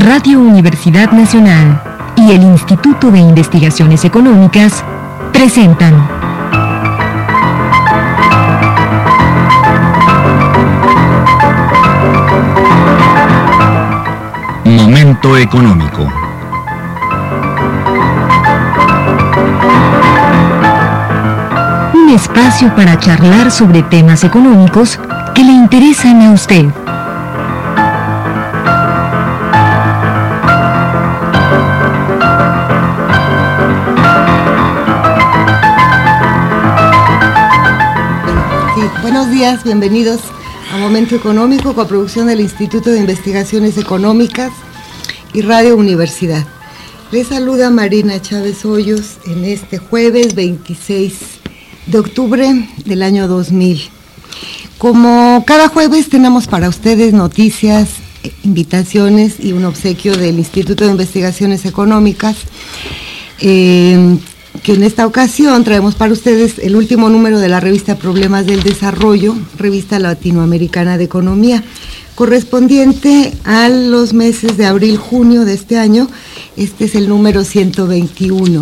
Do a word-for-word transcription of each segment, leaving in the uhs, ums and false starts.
Radio Universidad Nacional y el Instituto de Investigaciones Económicas presentan Momento Económico. Un espacio para charlar sobre temas económicos que le interesan a usted. Buenos días, bienvenidos a Momento Económico, coproducción del Instituto de Investigaciones Económicas y Radio Universidad. Les saluda Marina Chávez Hoyos en este jueves veintiséis de octubre del año dos mil. Como cada jueves tenemos para ustedes noticias, invitaciones y un obsequio del Instituto de Investigaciones Económicas, eh, que en esta ocasión traemos para ustedes el último número de la revista Problemas del Desarrollo, revista latinoamericana de economía, correspondiente a los meses de abril-junio de este año. Este es el número ciento veintiuno.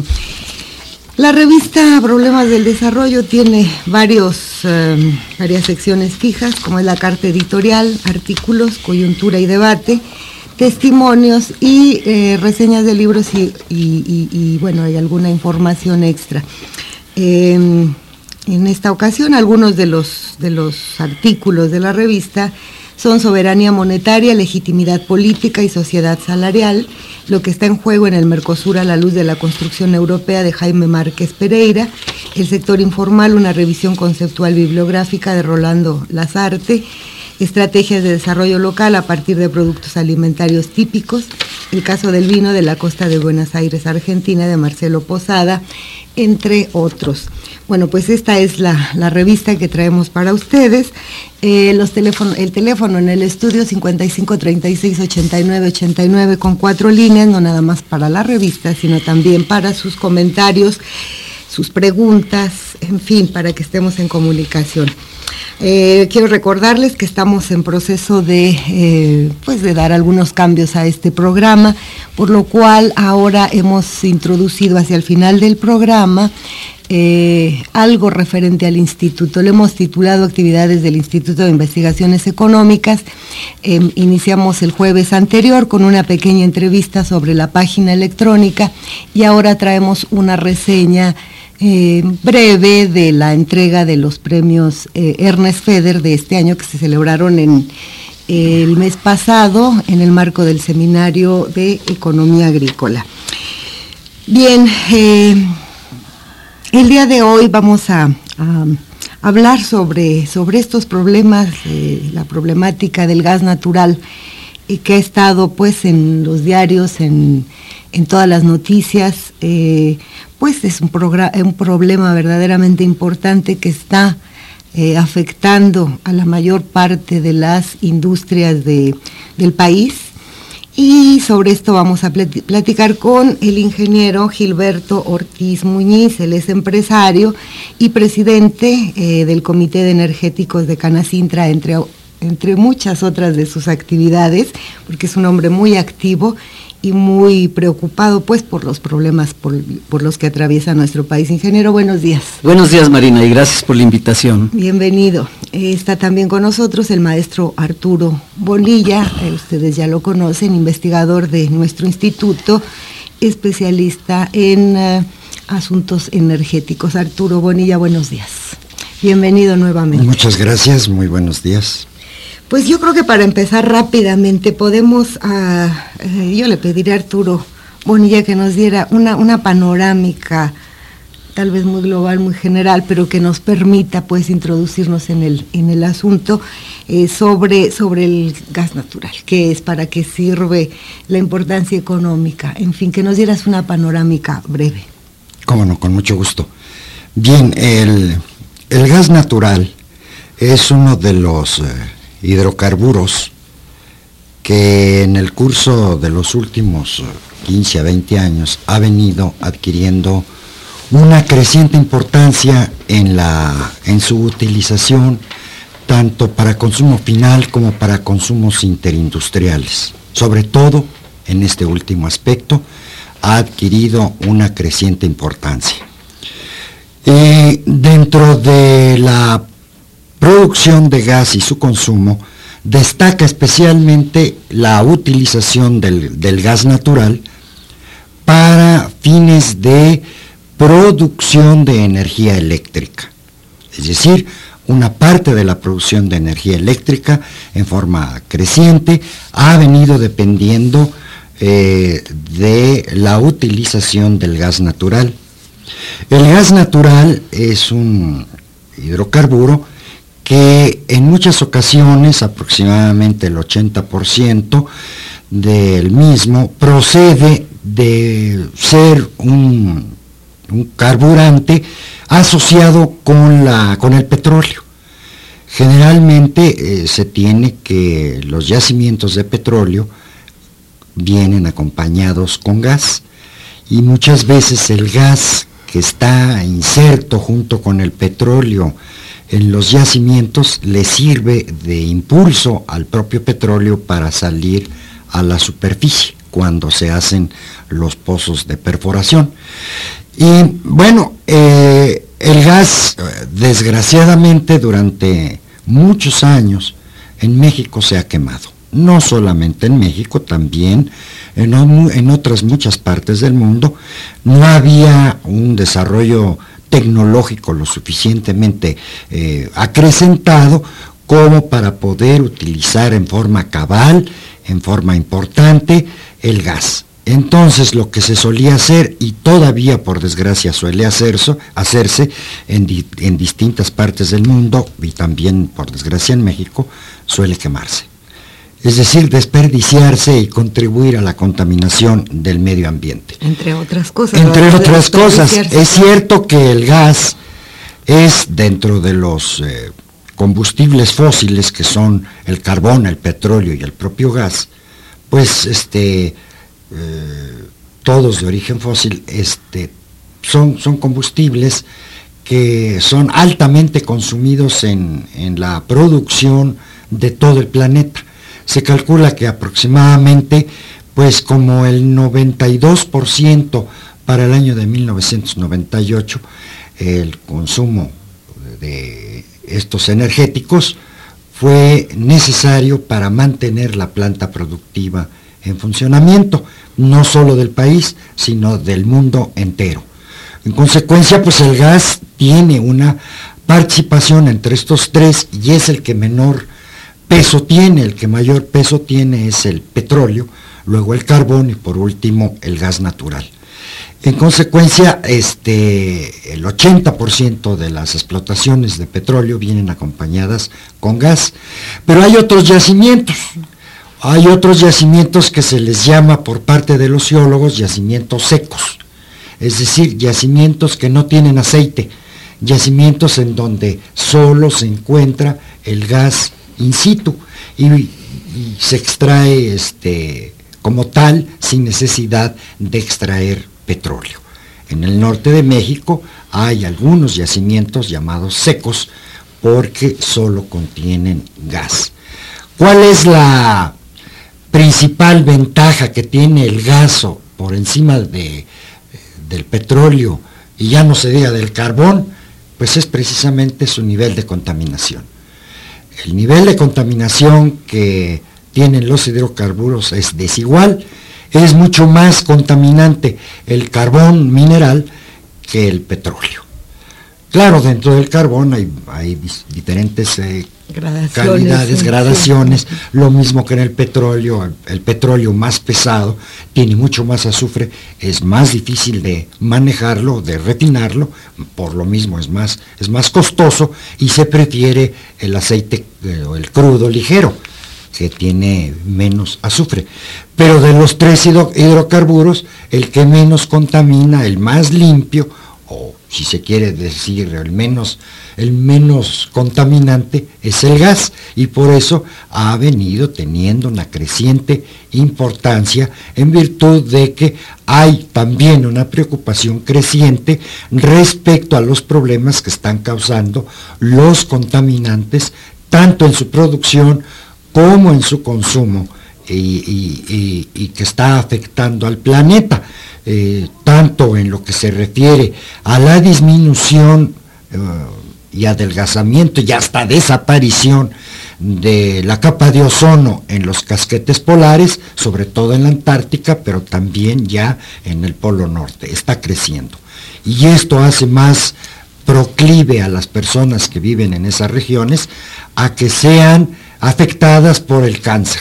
La revista Problemas del Desarrollo tiene varios, eh, varias secciones fijas, como es la carta editorial, artículos, coyuntura y debate, testimonios y eh, reseñas de libros y, y, y, y bueno, hay alguna información extra. Eh, en esta ocasión, algunos de los, de los artículos de la revista son soberanía monetaria, legitimidad política y sociedad salarial, lo que está en juego en el Mercosur a la luz de la construcción europea de Jaime Márquez Pereira, el sector informal, una revisión conceptual bibliográfica de Rolando Lazarte, estrategias de desarrollo local a partir de productos alimentarios típicos, el caso del vino de la costa de Buenos Aires, Argentina, de Marcelo Posada, entre otros. Bueno, pues esta es la, la revista que traemos para ustedes. Eh, los teléfonos, el teléfono en el estudio cincuenta y cinco treinta y seis ochenta y nueve ochenta y nueve con cuatro líneas, no nada más para la revista, sino también para sus comentarios, sus preguntas, en fin, para que estemos en comunicación. Eh, quiero recordarles que estamos en proceso de, eh, pues de dar algunos cambios a este programa, por lo cual ahora hemos introducido hacia el final del programa eh, algo referente al instituto. Lo hemos titulado Actividades del Instituto de Investigaciones Económicas. Eh, iniciamos el jueves anterior con una pequeña entrevista sobre la página electrónica y ahora traemos una reseña Eh, breve de la entrega de los premios eh, Ernest Feder de este año, que se celebraron en eh, el mes pasado en el marco del Seminario de Economía Agrícola. Bien, eh, el día de hoy vamos a, a hablar sobre, sobre estos problemas, eh, la problemática del gas natural, y que ha estado pues en los diarios, en, en todas las noticias. eh, pues es un, un problema verdaderamente importante que está eh, afectando a la mayor parte de las industrias de, del país, y sobre esto vamos a platicar con el ingeniero Gilberto Ortiz Muñiz. Él es empresario y presidente eh, del Comité de Energéticos de Canacintra, entre, entre muchas otras de sus actividades, porque es un hombre muy activo y muy preocupado pues por los problemas por, por los que atraviesa nuestro país. Ingeniero, buenos días. Buenos días, Marina, y gracias por la invitación. Bienvenido. Eh, está también con nosotros el maestro Arturo Bonilla, eh, ustedes ya lo conocen, investigador de nuestro instituto, especialista en uh, asuntos energéticos. Arturo Bonilla, buenos días. Bienvenido nuevamente. Muchas gracias, muy buenos días. Pues yo creo que para empezar rápidamente podemos, uh, eh, yo le pediré a Arturo Bonilla que nos diera una, una panorámica, tal vez muy global, muy general, pero que nos permita pues introducirnos en el, en el asunto eh, sobre, sobre el gas natural, qué es, para qué sirve, la importancia económica, en fin, que nos dieras una panorámica breve. Cómo no, con mucho gusto. Bien, el, el gas natural es uno de los eh, hidrocarburos que en el curso de los últimos quince a veinte años ha venido adquiriendo una creciente importancia en, la, en su utilización, tanto para consumo final como para consumos interindustriales, sobre todo en este último aspecto, ha adquirido una creciente importancia. Eh, dentro de la producción de gas y su consumo, destaca especialmente la utilización del, del gas natural para fines de producción de energía eléctrica. Es decir, una parte de la producción de energía eléctrica en forma creciente ha venido dependiendo eh, de la utilización del gas natural. El gas natural es un hidrocarburo que en muchas ocasiones, aproximadamente el ochenta por ciento del mismo, procede de ser un, un carburante asociado con, la, con el petróleo. Generalmente eh, se tiene que los yacimientos de petróleo vienen acompañados con gas, y muchas veces el gas que está inserto junto con el petróleo en los yacimientos le sirve de impulso al propio petróleo para salir a la superficie cuando se hacen los pozos de perforación. Y bueno, eh, el gas, desgraciadamente, durante muchos años en México se ha quemado. No solamente en México, también en, en otras muchas partes del mundo. No había un desarrollo tecnológico lo suficientemente eh, acrecentado como para poder utilizar en forma cabal, en forma importante, el gas. Entonces lo que se solía hacer, y todavía por desgracia suele hacerse, hacerse en, di, en distintas partes del mundo, y también por desgracia en México, suele quemarse. Es decir, desperdiciarse y contribuir a la contaminación del medio ambiente. Entre otras cosas. Entre otras cosas. Es cierto que el gas es, dentro de los eh, combustibles fósiles, que son el carbón, el petróleo y el propio gas, pues este, eh, todos de origen fósil, este, son, son combustibles que son altamente consumidos en, en la producción de todo el planeta. Se calcula que aproximadamente, pues como el noventa y dos por ciento para el año de mil novecientos noventa y ocho, el consumo de estos energéticos fue necesario para mantener la planta productiva en funcionamiento, no solo del país, sino del mundo entero. En consecuencia, pues el gas tiene una participación entre estos tres y es el que menor peso tiene. El que mayor peso tiene es el petróleo, luego el carbón y por último el gas natural. En consecuencia, este, el ochenta por ciento de las explotaciones de petróleo vienen acompañadas con gas, pero hay otros yacimientos, hay otros yacimientos que se les llama por parte de los geólogos yacimientos secos, es decir, yacimientos que no tienen aceite, yacimientos en donde solo se encuentra el gas in situ y, y se extrae este, como tal sin necesidad de extraer petróleo. En el norte de México hay algunos yacimientos llamados secos porque solo contienen gas. ¿Cuál es la principal ventaja que tiene el gas por encima de, del petróleo y ya no se diga del carbón? Pues es precisamente su nivel de contaminación. El nivel de contaminación que tienen los hidrocarburos es desigual, es mucho más contaminante el carbón mineral que el petróleo. Claro, dentro del carbón hay, hay diferentes eh, gradaciones, calidades, sí, gradaciones, sí. Lo mismo que en el petróleo. El, el petróleo más pesado tiene mucho más azufre, es más difícil de manejarlo, de refinarlo, por lo mismo es más, es más costoso y se prefiere el aceite o eh, el crudo ligero, que tiene menos azufre. Pero de los tres hidro, hidrocarburos, el que menos contamina, el más limpio, o si se quiere decir el menos, el menos contaminante, es el gas, y por eso ha venido teniendo una creciente importancia en virtud de que hay también una preocupación creciente respecto a los problemas que están causando los contaminantes, tanto en su producción como en su consumo y, y, y, y que está afectando al planeta, eh, tanto en lo que se refiere a la disminución eh, y adelgazamiento y hasta desaparición de la capa de ozono en los casquetes polares, sobre todo en la Antártica, pero también ya en el Polo Norte, está creciendo. Y esto hace más proclive a las personas que viven en esas regiones a que sean afectadas por el cáncer,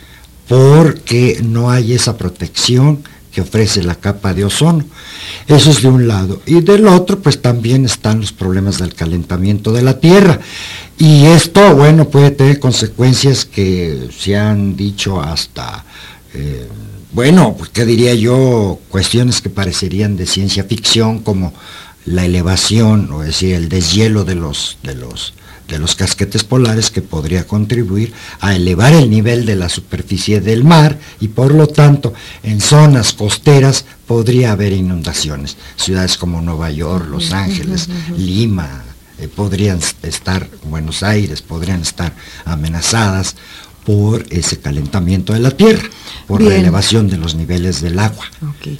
porque no hay esa protección que ofrece la capa de ozono. Eso es de un lado. Y del otro, pues también están los problemas del calentamiento de la Tierra. Y esto, bueno, puede tener consecuencias que se han dicho hasta, eh, bueno, pues, ¿qué diría yo? Cuestiones que parecerían de ciencia ficción, como la elevación, o decir, el deshielo de los, de los, de los casquetes polares, que podría contribuir a elevar el nivel de la superficie del mar, y por lo tanto en zonas costeras podría haber inundaciones. Ciudades como Nueva York, Los Ángeles, Lima, eh, podrían estar, Buenos Aires, podrían estar amenazadas por ese calentamiento de la Tierra, por Bien. la elevación de los niveles del agua. Okay.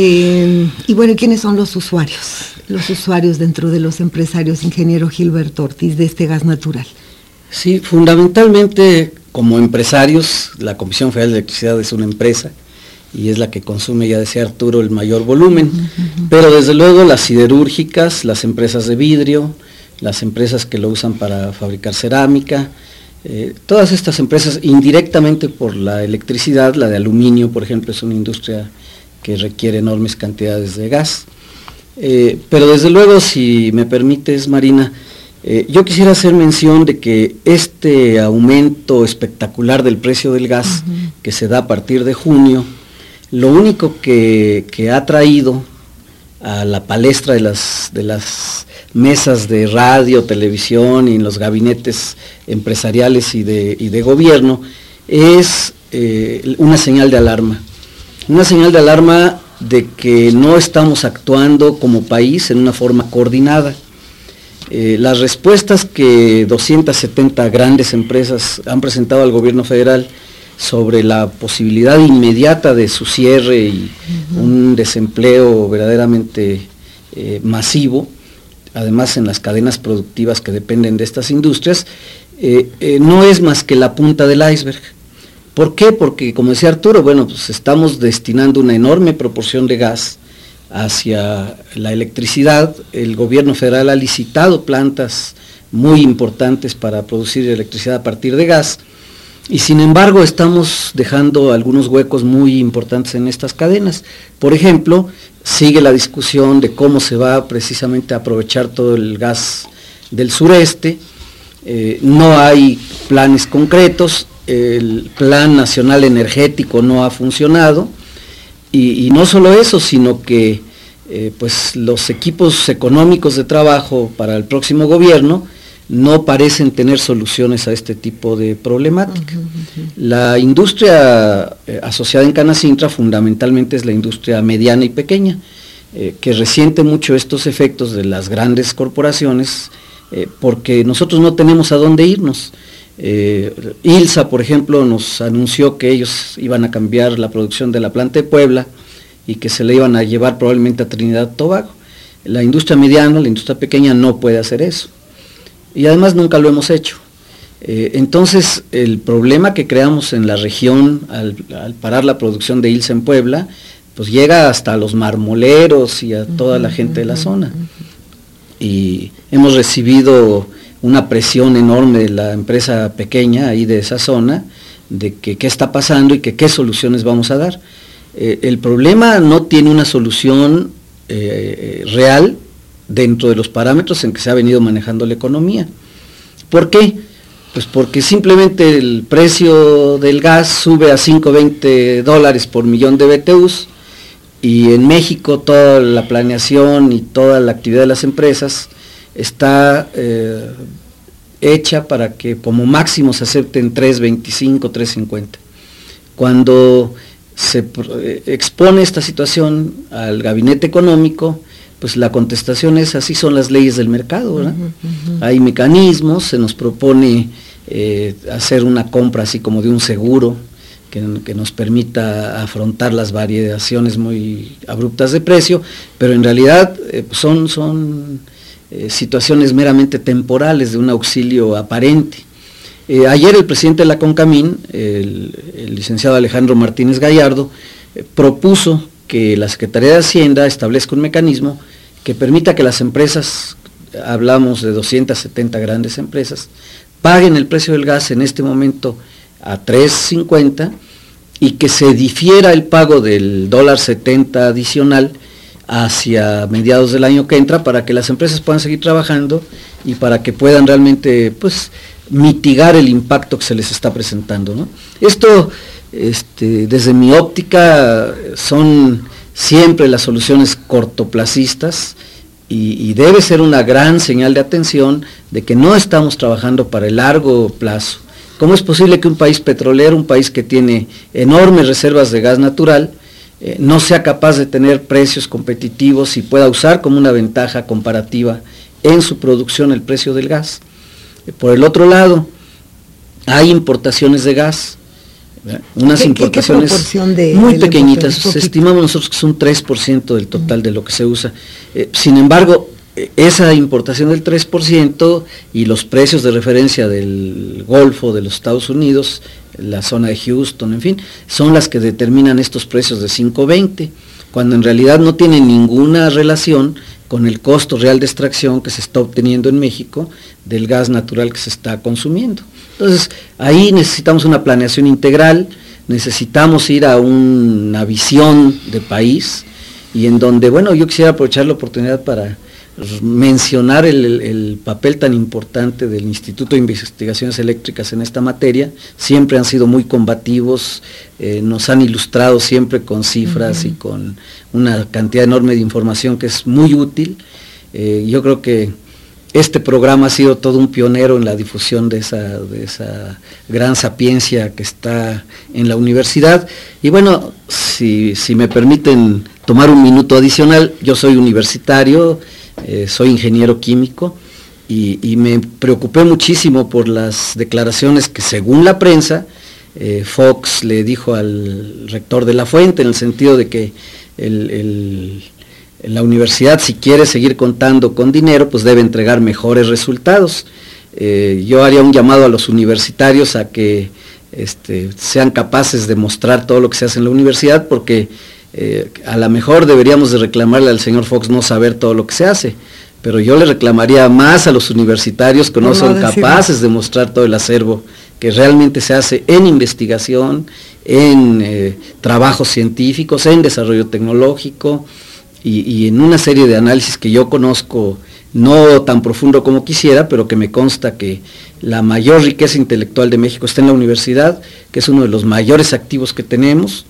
Eh, y bueno, ¿quiénes son los usuarios? Los usuarios dentro de los empresarios, ingeniero Gilberto Ortiz, de este gas natural. Sí, fundamentalmente como empresarios, la Comisión Federal de Electricidad es una empresa y es la que consume, ya decía Arturo, el mayor volumen, uh-huh. pero desde luego las siderúrgicas, las empresas de vidrio, las empresas que lo usan para fabricar cerámica, eh, todas estas empresas indirectamente por la electricidad, la de aluminio, por ejemplo, es una industria que requiere enormes cantidades de gas. Eh, pero desde luego, si me permites, Marina, eh, yo quisiera hacer mención de que este aumento espectacular del precio del gas uh-huh. que se da a partir de junio, lo único que, que ha traído a la palestra de las, de las mesas de radio, televisión y en los gabinetes empresariales y de, y de gobierno es eh, una señal de alarma, una señal de alarma de que no estamos actuando como país en una forma coordinada. Eh, las respuestas que doscientas setenta grandes empresas han presentado al gobierno federal sobre la posibilidad inmediata de su cierre y uh-huh. un desempleo verdaderamente eh, masivo, además en las cadenas productivas que dependen de estas industrias, eh, eh, no es más que la punta del iceberg. ¿Por qué? Porque, como decía Arturo, bueno, pues estamos destinando una enorme proporción de gas hacia la electricidad. El gobierno federal ha licitado plantas muy importantes para producir electricidad a partir de gas, y sin embargo estamos dejando algunos huecos muy importantes en estas cadenas. Por ejemplo, sigue la discusión de cómo se va precisamente a aprovechar todo el gas del sureste. Eh, no hay planes concretos. El Plan Nacional Energético no ha funcionado, y, y no solo eso, sino que eh, pues los equipos económicos de trabajo para el próximo gobierno no parecen tener soluciones a este tipo de problemática. Uh-huh, uh-huh. La industria eh, asociada en Canacintra fundamentalmente es la industria mediana y pequeña, eh, que resiente mucho estos efectos de las grandes corporaciones, eh, porque nosotros no tenemos a dónde irnos. Eh, ILSA, por ejemplo, nos anunció que ellos iban a cambiar la producción de la planta de Puebla y que se la iban a llevar probablemente a Trinidad y Tobago. La industria mediana, la industria pequeña no puede hacer eso, y además nunca lo hemos hecho. Eh, entonces, el problema que creamos en la región al, al parar la producción de ILSA en Puebla, pues llega hasta los marmoleros y a toda la gente de la zona. Y hemos recibido una presión enorme de la empresa pequeña ahí de esa zona, de que qué está pasando y que qué soluciones vamos a dar. Eh, el problema no tiene una solución eh, real dentro de los parámetros en que se ha venido manejando la economía. ¿Por qué? Pues porque simplemente el precio del gas sube a cinco punto veinte dólares por millón de B T Us, y en México toda la planeación y toda la actividad de las empresas está eh, hecha para que como máximo se acepten tres veinticinco, tres cincuenta. Cuando se eh, expone esta situación al gabinete económico, pues la contestación es: así son las leyes del mercado, ¿verdad? Uh-huh, uh-huh. Hay mecanismos, se nos propone eh, hacer una compra así como de un seguro, que, que nos permita afrontar las variaciones muy abruptas de precio, pero en realidad eh, son, son eh, situaciones meramente temporales de un auxilio aparente. Eh, ayer el presidente de la CONCAMIN, el, el licenciado Alejandro Martínez Gallardo, eh, propuso que la Secretaría de Hacienda establezca un mecanismo que permita que las empresas, hablamos de doscientas setenta grandes empresas, paguen el precio del gas en este momento a tres cincuenta y que se difiera el pago del dólar setenta adicional hacia mediados del año que entra para que las empresas puedan seguir trabajando y para que puedan realmente pues mitigar el impacto que se les está presentando, ¿no? Esto, este, desde mi óptica, son siempre las soluciones cortoplacistas y, y debe ser una gran señal de atención de que no estamos trabajando para el largo plazo. ¿Cómo es posible que un país petrolero, un país que tiene enormes reservas de gas natural, eh, no sea capaz de tener precios competitivos y pueda usar como una ventaja comparativa en su producción el precio del gas? Eh, por el otro lado, hay importaciones de gas, ¿verdad? Unas ¿Qué, importaciones qué, qué de, muy de pequeñitas, estimamos nosotros que son tres por ciento del total de lo que se usa. Eh, sin embargo, esa importación del tres por ciento y los precios de referencia del Golfo de los Estados Unidos, la zona de Houston, en fin, son las que determinan estos precios de cinco veinte, cuando en realidad no tienen ninguna relación con el costo real de extracción que se está obteniendo en México del gas natural que se está consumiendo. Entonces, ahí necesitamos una planeación integral, necesitamos ir a una visión de país, y en donde, bueno, yo quisiera aprovechar la oportunidad para mencionar el, el, el papel tan importante del Instituto de Investigaciones Eléctricas en esta materia. Siempre han sido muy combativos, eh, nos han ilustrado siempre con cifras uh-huh. y con una cantidad enorme de información que es muy útil. Eh, yo creo que este programa ha sido todo un pionero en la difusión de esa, de esa gran sapiencia que está en la universidad. Y bueno, si, si me permiten tomar un minuto adicional, yo soy universitario, Eh, soy ingeniero químico y, y me preocupé muchísimo por las declaraciones que, según la prensa, eh, Fox le dijo al rector de la Fuente, en el sentido de que el, el, la universidad, si quiere seguir contando con dinero, pues debe entregar mejores resultados. Eh, yo haría un llamado a los universitarios a que este, sean capaces de mostrar todo lo que se hace en la universidad, porque Eh, a lo mejor deberíamos de reclamarle al señor Fox no saber todo lo que se hace, pero yo le reclamaría más a los universitarios que no, no son capaces de mostrar todo el acervo que realmente se hace en investigación, en eh, trabajos científicos, en desarrollo tecnológico y, y en una serie de análisis que yo conozco, no tan profundo como quisiera, pero que me consta que la mayor riqueza intelectual de México está en la universidad, que es uno de los mayores activos que tenemos,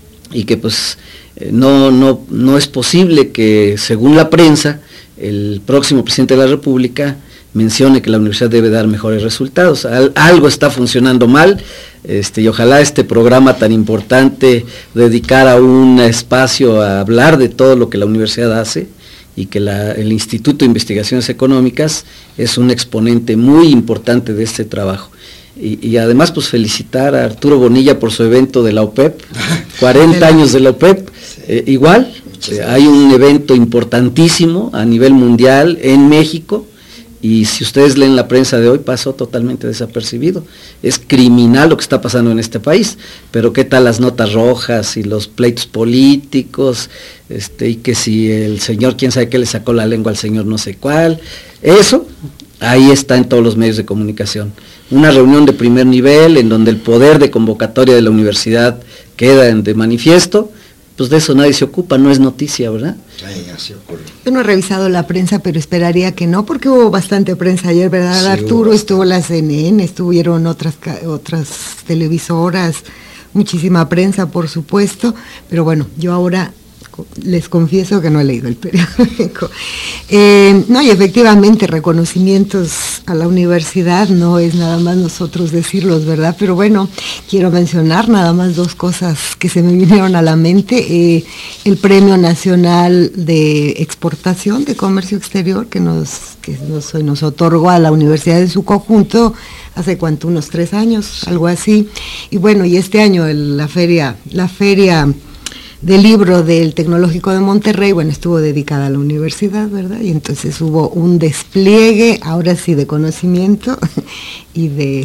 y que pues no, no, no es posible que, según la prensa, el próximo presidente de la República mencione que la universidad debe dar mejores resultados. Al, algo está funcionando mal, este, y ojalá este programa tan importante dedicara un espacio a hablar de todo lo que la universidad hace, y que la, el Instituto de Investigaciones Económicas es un exponente muy importante de este trabajo. Y, y además pues felicitar a Arturo Bonilla por su evento de la O P E P, cuarenta años de la O P E P, eh, igual, eh, hay un evento importantísimo a nivel mundial en México, y si ustedes leen la prensa de hoy pasó totalmente desapercibido. Es criminal lo que está pasando en este país, pero qué tal las notas rojas y los pleitos políticos, este, y que si el señor quién sabe qué le sacó la lengua al señor no sé cuál, eso ahí está en todos los medios de comunicación. Una reunión de primer nivel en donde el poder de convocatoria de la universidad queda en de manifiesto, pues de eso nadie se ocupa, no es noticia, ¿verdad? Ay, así ocurre. Yo no he revisado la prensa, pero esperaría que no, porque hubo bastante prensa ayer, ¿verdad, sí, Arturo? Estuvo la C N N, estuvieron otras, otras televisoras, muchísima prensa, por supuesto, pero bueno, yo ahora les confieso que no he leído el periódico. Eh, no, y efectivamente reconocimientos a la universidad no es nada más nosotros decirlos, ¿verdad? Pero bueno, quiero mencionar nada más dos cosas que se me vinieron a la mente. Eh, el Premio Nacional de Exportación de Comercio Exterior que nos, que nos, nos otorgó a la universidad en su conjunto hace cuánto, unos tres años, algo así. Y bueno, y este año el, la feria, la feria del libro del Tecnológico de Monterrey, bueno, estuvo dedicada a la universidad, ¿verdad? Y entonces hubo un despliegue, ahora sí, de conocimiento y de,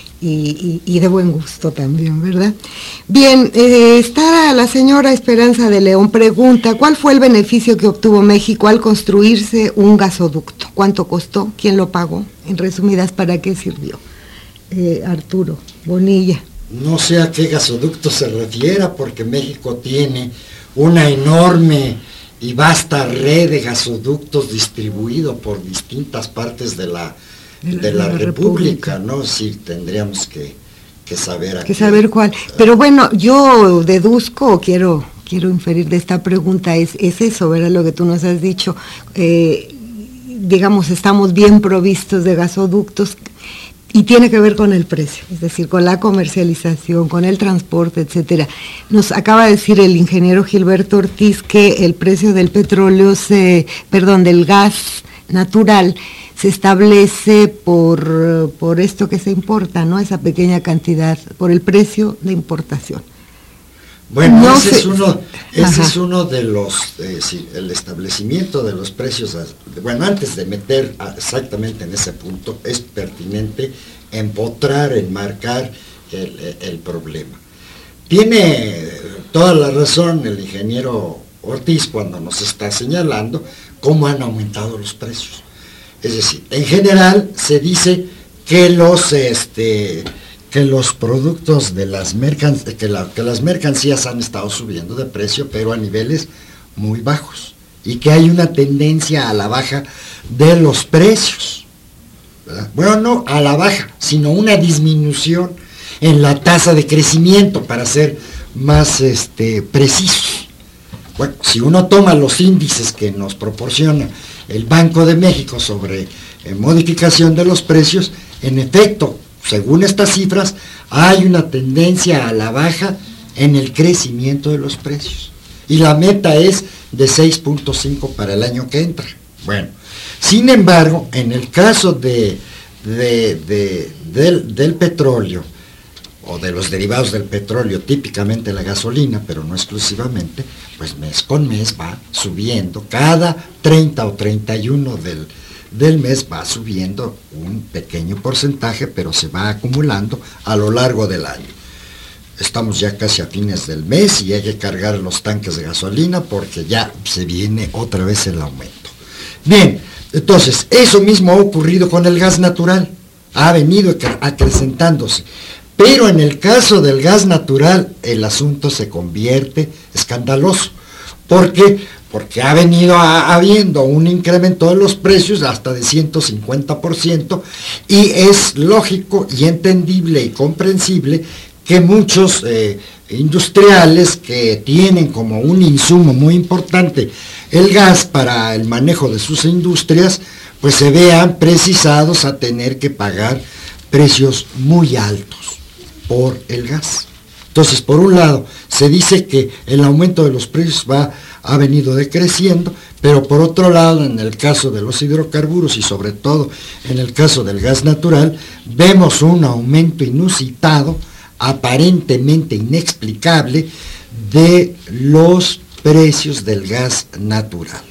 y, y, y de buen gusto también, ¿verdad? Bien, eh, está la señora Esperanza de León, pregunta, ¿cuál fue el beneficio que obtuvo México al construirse un gasoducto? ¿Cuánto costó? ¿Quién lo pagó? En resumidas, ¿para qué sirvió? Eh, Arturo Bonilla. No sé a qué gasoducto se refiera, porque México tiene una enorme y vasta red de gasoductos distribuidos por distintas partes de la, de la, de la, de la República, República, ¿no? Sí, tendríamos que, que saber a que qué, saber cuál. Pero bueno, yo deduzco, o quiero, quiero inferir de esta pregunta, es, es eso, ¿verdad? Lo que tú nos has dicho. Eh, digamos, estamos bien provistos de gasoductos, y tiene que ver con el precio, es decir, con la comercialización, con el transporte, etcétera. Nos acaba de decir el ingeniero Gilberto Ortiz que el precio del petróleo, se, perdón, del gas natural se establece por, por esto que se importa, ¿no? Esa pequeña cantidad, por el precio de importación. Bueno, no ese, se, es uno, ese es uno de los, eh, sí, el establecimiento de los precios. Bueno, antes de meter exactamente en ese punto, es pertinente empotrar, enmarcar el, el problema. Tiene toda la razón el ingeniero Ortiz cuando nos está señalando cómo han aumentado los precios. Es decir, en general se dice que los... este que los productos de las mercancías, que, la, que las mercancías han estado subiendo de precio, pero a niveles muy bajos, y que hay una tendencia a la baja de los precios, ¿verdad? Bueno, no a la baja, sino una disminución en la tasa de crecimiento, para ser más este, precisos. Bueno, si uno toma los índices que nos proporciona el Banco de México sobre eh, modificación de los precios, en efecto, según estas cifras, hay una tendencia a la baja en el crecimiento de los precios. Y la meta es de seis punto cinco para el año que entra. Bueno, sin embargo, en el caso de, de, de, del, del petróleo, o de los derivados del petróleo, típicamente la gasolina, pero no exclusivamente, pues mes con mes va subiendo. Cada treinta o treinta y uno del del mes va subiendo un pequeño porcentaje, pero se va acumulando a lo largo del año. Estamos ya casi a fines del mes y hay que cargar los tanques de gasolina porque ya se viene otra vez el aumento. Bien, entonces, eso mismo ha ocurrido con el gas natural, ha venido acrecentándose, pero en el caso del gas natural el asunto se convierte escandaloso. ¿Por qué? Porque ha venido a, habiendo un incremento de los precios hasta de ciento cincuenta por ciento, y es lógico y entendible y comprensible que muchos eh, industriales que tienen como un insumo muy importante el gas para el manejo de sus industrias, pues se vean precisados a tener que pagar precios muy altos por el gas. Entonces, por un lado, se dice que el aumento de los precios va, ha venido decreciendo, pero por otro lado, en el caso de los hidrocarburos y sobre todo en el caso del gas natural, vemos un aumento inusitado, aparentemente inexplicable, de los precios del gas natural.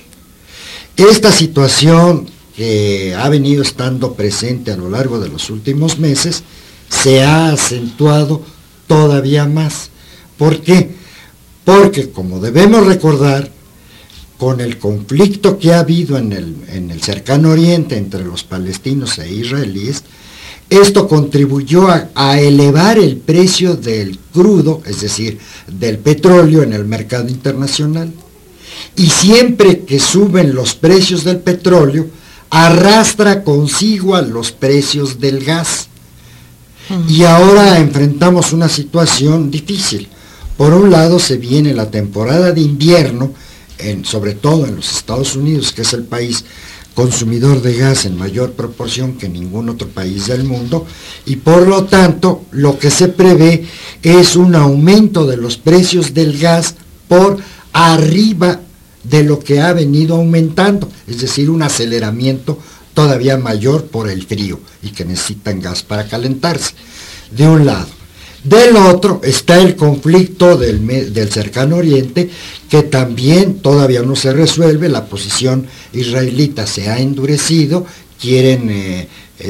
Esta situación que ha venido estando presente a lo largo de los últimos meses se ha acentuado todavía más. ¿Por qué? Porque, como debemos recordar, con el conflicto que ha habido en el, en el cercano oriente entre los palestinos e israelíes, esto contribuyó a, a elevar el precio del crudo, es decir, del petróleo en el mercado internacional. Y siempre que suben los precios del petróleo, arrastra consigo a los precios del gas. Y ahora enfrentamos una situación difícil, Por un lado se viene la temporada de invierno, en, sobre todo en los Estados Unidos, que es el país consumidor de gas en mayor proporción que ningún otro país del mundo, y por lo tanto lo que se prevé es un aumento de los precios del gas por arriba de lo que ha venido aumentando, es decir, un aceleramiento todavía mayor por el frío y que necesitan gas para calentarse, de un lado. Del otro está el conflicto del, del Cercano Oriente, que también todavía no se resuelve. La posición israelita se ha endurecido, quieren, eh,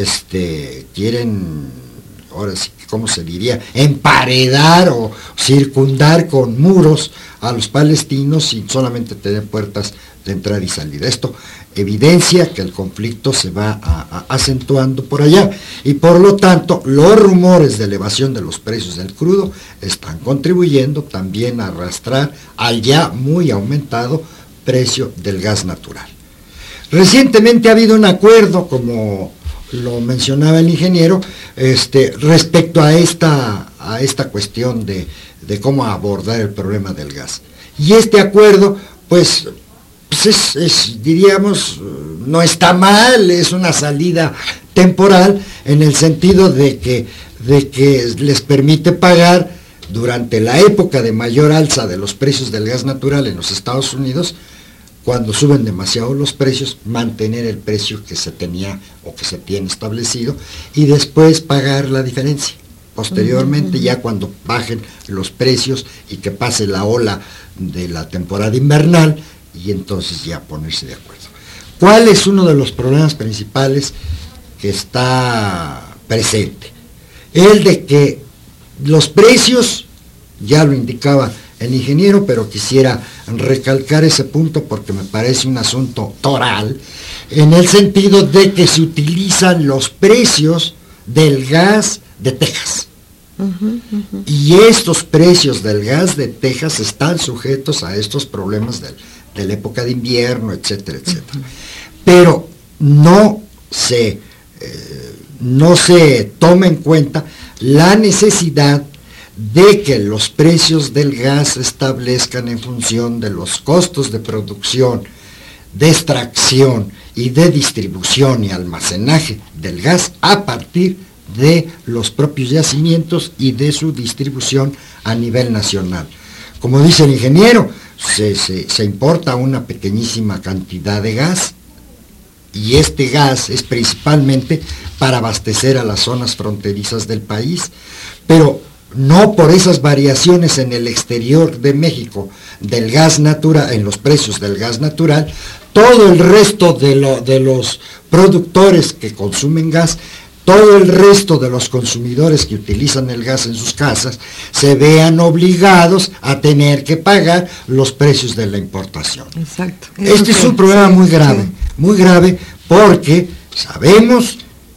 este, quieren, ahora sí, ¿cómo se diría?, emparedar o circundar con muros a los palestinos sin solamente tener puertas de entrada y salida. Esto evidencia que el conflicto se va a, a, acentuando por allá, y por lo tanto los rumores de elevación de los precios del crudo están contribuyendo también a arrastrar al ya muy aumentado precio del gas natural. Recientemente ha habido un acuerdo, como lo mencionaba el ingeniero, este, respecto a esta, a esta cuestión de, de cómo abordar el problema del gas. Y este acuerdo, pues, pues es, es, diríamos, no está mal, es una salida temporal en el sentido de que, de que les permite pagar durante la época de mayor alza de los precios del gas natural en los Estados Unidos, cuando suben demasiado los precios, mantener el precio que se tenía o que se tiene establecido y después pagar la diferencia. Posteriormente, uh-huh. ya cuando bajen los precios y que pase la ola de la temporada invernal, y entonces ya ponerse de acuerdo. ¿Cuál es uno de los problemas principales que está presente? El de que los precios, ya lo indicaba el ingeniero, pero quisiera recalcar ese punto porque me parece un asunto toral, en el sentido de que se utilizan los precios del gas de Texas. Uh-huh, uh-huh. Y estos precios del gas de Texas están sujetos a estos problemas del, de la época de invierno, etcétera, etcétera. Uh-huh. Pero no se, eh, no se toma en cuenta la necesidad de que los precios del gas se establezcan en función de los costos de producción, de extracción y de distribución y almacenaje del gas a partir de los propios yacimientos y de su distribución a nivel nacional. Como dice el ingeniero, se, se, se importa una pequeñísima cantidad de gas, y este gas es principalmente para abastecer a las zonas fronterizas del país, pero no por esas variaciones en el exterior de México del gas natural, en los precios del gas natural, todo el resto de, lo, de los productores que consumen gas, todo el resto de los consumidores que utilizan el gas en sus casas, se vean obligados a tener que pagar los precios de la importación. Exacto. Este es un problema muy grave, muy grave, porque sabemos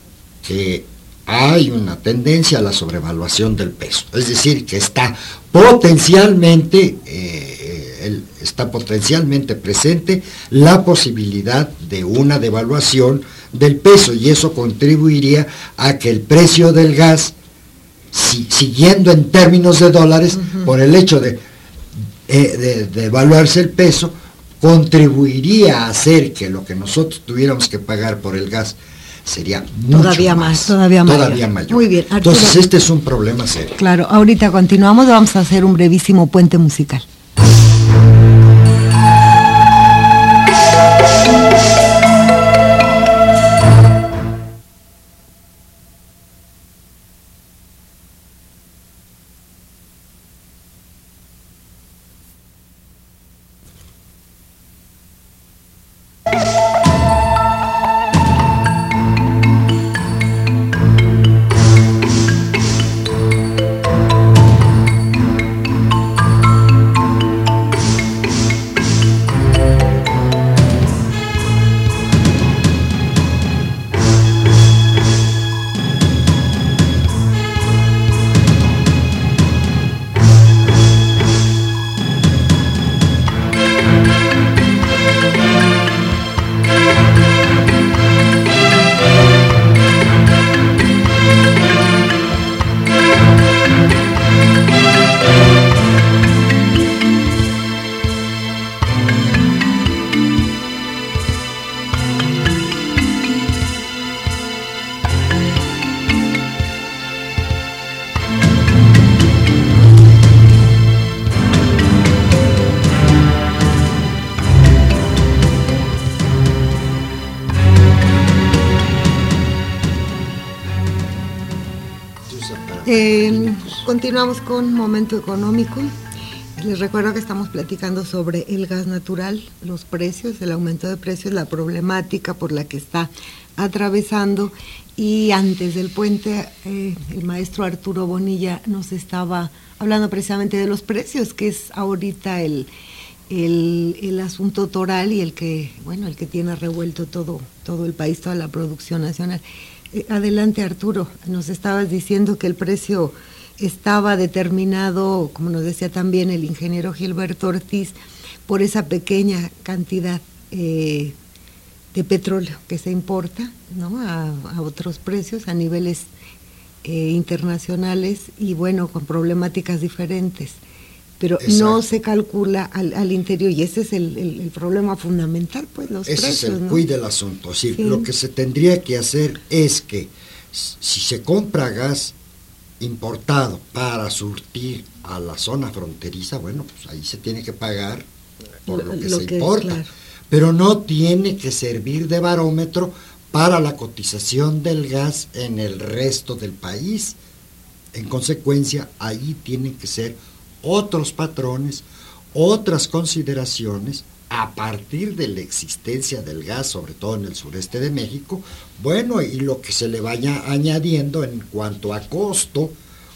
que hay una tendencia a la sobrevaluación del peso, es decir, que está potencialmente, eh, el, está potencialmente presente la posibilidad de una devaluación del peso, y eso contribuiría a que el precio del gas, si, siguiendo en términos de dólares, uh-huh. por el hecho de, eh, de, de devaluarse el peso, contribuiría a hacer que lo que nosotros tuviéramos que pagar por el gas sería mucho todavía más, más todavía, todavía mayor. Muy bien, Arturo. Entonces este es un problema serio. Claro, ahorita continuamos, vamos a hacer un brevísimo puente musical. usa para Eh, continuamos con Momento Económico. Les recuerdo que estamos platicando sobre el gas natural, los precios, el aumento de precios, la problemática por la que está atravesando. Y antes del puente, eh, el maestro Arturo Bonilla nos estaba hablando precisamente de los precios, que es ahorita el, el, el asunto toral y el que, bueno, el que tiene revuelto todo, todo el país, toda la producción nacional. Eh, adelante, Arturo, nos estabas diciendo que el precio estaba determinado, como nos decía también el ingeniero Gilberto Ortiz, por esa pequeña cantidad eh, de petróleo que se importa, ¿no?, a, a otros precios, a niveles eh, internacionales y bueno, con problemáticas diferentes, pero Exacto. no se calcula al, al interior, y ese es el, el, el problema fundamental, pues los ese precios. Ese es el ¿no? cuid del asunto. Sí, sí. Lo que se tendría que hacer es que si se compra gas importado para surtir a la zona fronteriza, bueno, pues ahí se tiene que pagar por lo, lo que lo se que importa, es, claro. Pero no tiene que servir de barómetro para la cotización del gas en el resto del país. En consecuencia, ahí tienen que ser otros patrones, otras consideraciones a partir de la existencia del gas, sobre todo en el sureste de México, bueno, y lo que se le vaya añadiendo en cuanto a costo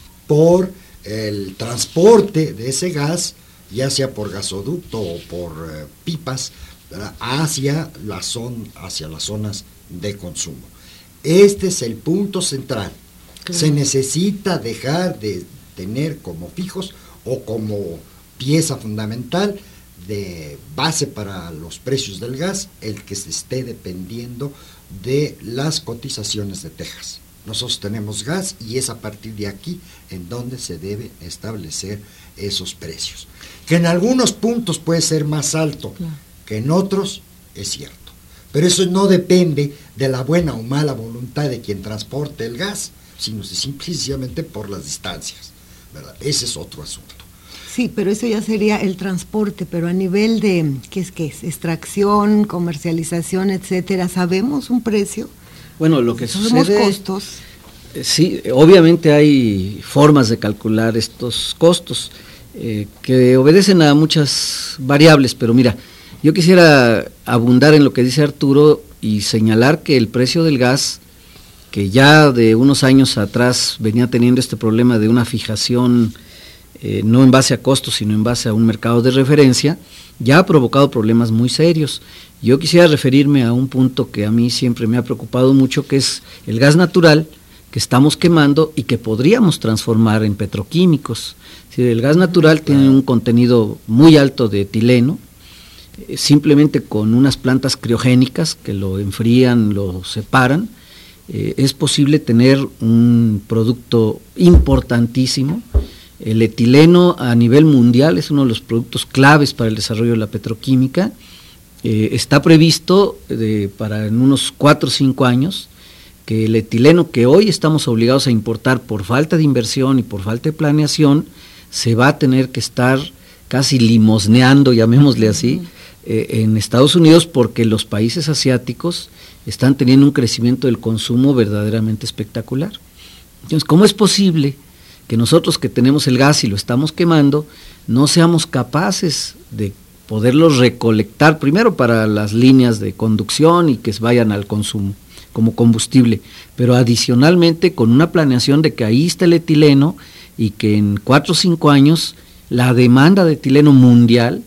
por el transporte de ese gas, ya sea por gasoducto o por eh, pipas, ¿verdad?, hacia, la zon, hacia las zonas de consumo. Este es el punto central. Claro. Se necesita dejar de tener como fijos o como pieza fundamental de base para los precios del gas el que se esté dependiendo de las cotizaciones de Texas. Nosotros tenemos gas y es a partir de aquí en donde se debe establecer esos precios. Que en algunos puntos puede ser más alto claro. que en otros, es cierto. Pero eso no depende de la buena o mala voluntad de quien transporte el gas, sino simplemente por las distancias, ¿verdad? Ese es otro asunto. Sí, pero eso ya sería el transporte, pero a nivel de, ¿qué es qué es? Extracción, comercialización, etcétera, ¿sabemos un precio? Bueno, lo que ¿Sabemos sucede... costos? Eh, sí, obviamente hay formas de calcular estos costos eh, que obedecen a muchas variables, pero mira, yo quisiera abundar en lo que dice Arturo y señalar que el precio del gas, que ya de unos años atrás venía teniendo este problema de una fijación Eh, no en base a costos, sino en base a un mercado de referencia, ya ha provocado problemas muy serios. Yo quisiera referirme a un punto que a mí siempre me ha preocupado mucho, que es el gas natural que estamos quemando y que podríamos transformar en petroquímicos. Es decir, el gas natural tiene un contenido muy alto de etileno, eh, simplemente con unas plantas criogénicas que lo enfrían, lo separan, eh, es posible tener un producto importantísimo. El etileno a nivel mundial es uno de los productos claves para el desarrollo de la petroquímica. Eh, está previsto de, para en unos cuatro o cinco años que el etileno que hoy estamos obligados a importar por falta de inversión y por falta de planeación, se va a tener que estar casi limosneando, llamémosle así, eh, en Estados Unidos, porque los países asiáticos están teniendo un crecimiento del consumo verdaderamente espectacular. Entonces, ¿cómo es posible que nosotros que tenemos el gas y lo estamos quemando, no seamos capaces de poderlos recolectar, primero para las líneas de conducción y que vayan al consumo como combustible, pero adicionalmente con una planeación de que ahí está el etileno y que en cuatro o cinco años la demanda de etileno mundial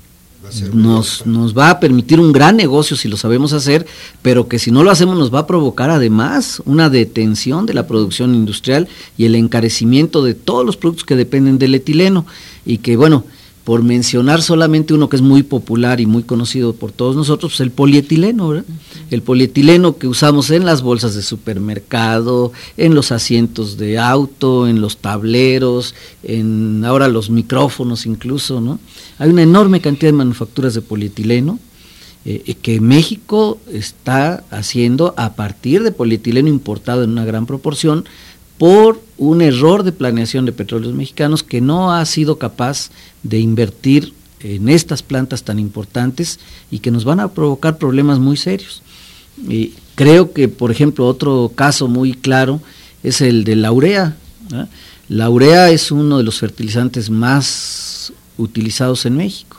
Nos, nos va a permitir un gran negocio si lo sabemos hacer, pero que si no lo hacemos nos va a provocar además una detención de la producción industrial y el encarecimiento de todos los productos que dependen del etileno, y que bueno, por mencionar solamente uno que es muy popular y muy conocido por todos nosotros, pues el polietileno, ¿verdad? Uh-huh. El polietileno que usamos en las bolsas de supermercado, en los asientos de auto, en los tableros, en ahora los micrófonos incluso, ¿no? Hay una enorme cantidad de manufacturas de polietileno eh, que México está haciendo a partir de polietileno importado en una gran proporción por un error de planeación de Petróleos Mexicanos, que no ha sido capaz de invertir en estas plantas tan importantes y que nos van a provocar problemas muy serios. Y creo que, por ejemplo, otro caso muy claro es el de la urea. ¿eh? La urea es uno de los fertilizantes más utilizados en México,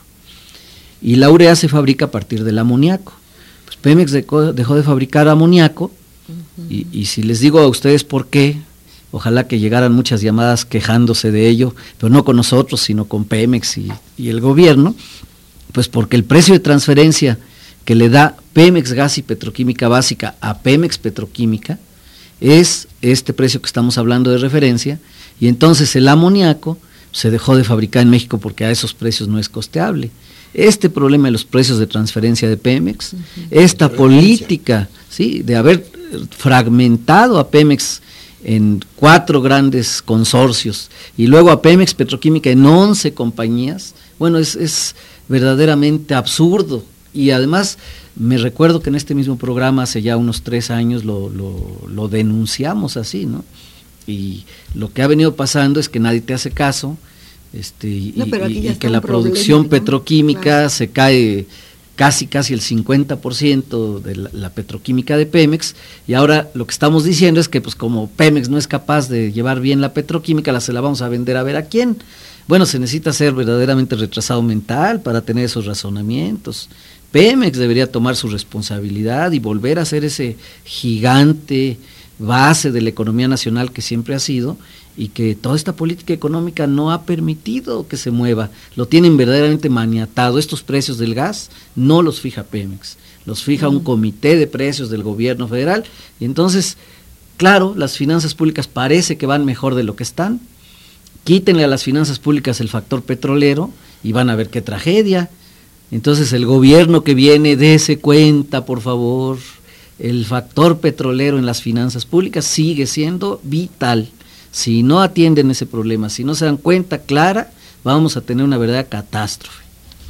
y la urea se fabrica a partir del amoníaco. Pues Pemex dejó, dejó de fabricar amoníaco, uh-huh. y, y si les digo a ustedes por qué, ojalá que llegaran muchas llamadas quejándose de ello, pero no con nosotros, sino con Pemex y, y el gobierno, pues porque el precio de transferencia que le da Pemex Gas y Petroquímica Básica a Pemex Petroquímica es este precio que estamos hablando de referencia, y entonces el amoníaco se dejó de fabricar en México porque a esos precios no es costeable. Este problema de los precios de transferencia de Pemex, uh-huh. esta política, ¿sí?, de haber fragmentado a Pemex en cuatro grandes consorcios y luego a Pemex Petroquímica en once compañías, bueno, es, es verdaderamente absurdo. Y además me recuerdo que en este mismo programa hace ya unos tres años lo, lo, lo denunciamos así, ¿no? Y lo que ha venido pasando es que nadie te hace caso, este, y, no, y, y que la producción problema, ¿no? petroquímica claro. se cae casi casi el cincuenta por ciento de la, la petroquímica de Pemex, y ahora lo que estamos diciendo es que pues como Pemex no es capaz de llevar bien la petroquímica, la se la vamos a vender a ver a quién. Bueno, se necesita ser verdaderamente retrasado mental para tener esos razonamientos. Pemex debería tomar su responsabilidad y volver a ser ese gigante base de la economía nacional que siempre ha sido, y que toda esta política económica no ha permitido que se mueva, lo tienen verdaderamente maniatado. Estos precios del gas no los fija Pemex, los fija un comité de precios del gobierno federal, y entonces, claro, las finanzas públicas parece que van mejor de lo que están. Quítenle a las finanzas públicas el factor petrolero y van a ver qué tragedia. Entonces el gobierno que viene, dése cuenta, por favor, el factor petrolero en las finanzas públicas sigue siendo vital. Si no atienden ese problema, si no se dan cuenta clara, vamos a tener una verdadera catástrofe.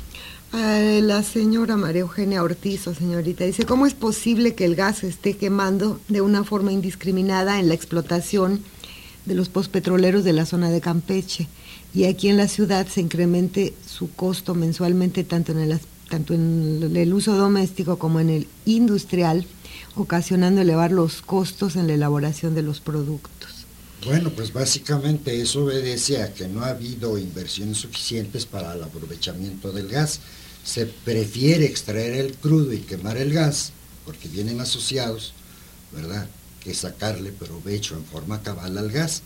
Eh, la señora María Eugenia Ortiz, o señorita, dice, ¿cómo es posible que el gas se esté quemando de una forma indiscriminada en la explotación de los postpetroleros de la zona de Campeche, y aquí en la ciudad se incremente su costo mensualmente tanto en el, tanto en el uso doméstico como en el industrial, ocasionando elevar los costos en la elaboración de los productos? Bueno, pues básicamente eso obedece a que no ha habido inversiones suficientes para el aprovechamiento del gas. Se prefiere extraer el crudo y quemar el gas, porque vienen asociados, ¿verdad?, que sacarle provecho en forma cabal al gas.